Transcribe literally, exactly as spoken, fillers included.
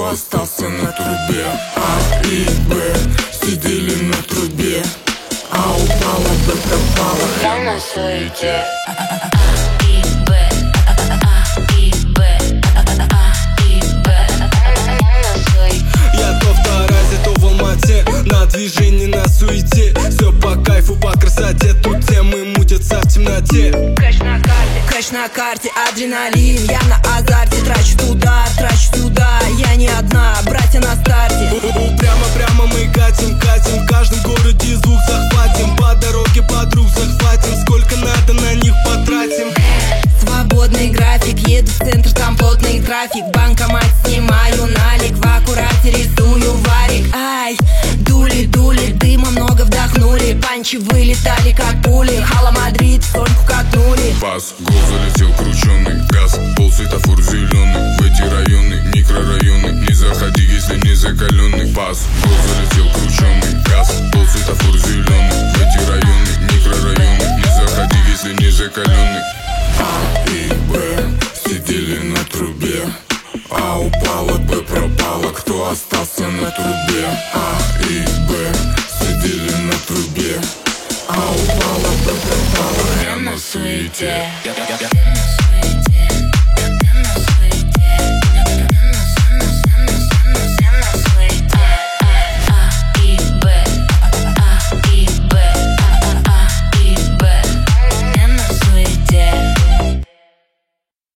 кто остался на трубе. А и Б сидели на трубе, а упала Б пропала. Я на суете. На движении, на суете, все по кайфу, по красоте. Тут темы мутятся в темноте. Кэш на карте, кэш на карте, адреналин. Я на азарте, трачу туда, трачу сюда. Я не одна, братья на старте. Прямо-прямо мы катим, катим. В каждом городе звук захватим. По дороге подруг захватим. Сколько надо, на них потратим. Свободный график, еду в центр, там плотный трафик. Банкомат снимаю налик, в аккурате рисую варик. Ай, дули, дули, дыма много вдохнули. Панчи вылетали как пули. Хала Мадрид, соньку катнули. Пас, гол залетел крученый. Газ, пол светофор зеленый. В эти районы, микрорайоны, не заходи, если не закаленный. Пас, гол залетел крученый. Газ, пол светофор зеленый. В эти районы, микрорайоны, не заходи, если не закаленный. А и Б сидели на трубе, а упала Б пропала. Кто остался на трубе? А и Б сидели на трубе, а упала Б пропала. Я на суете.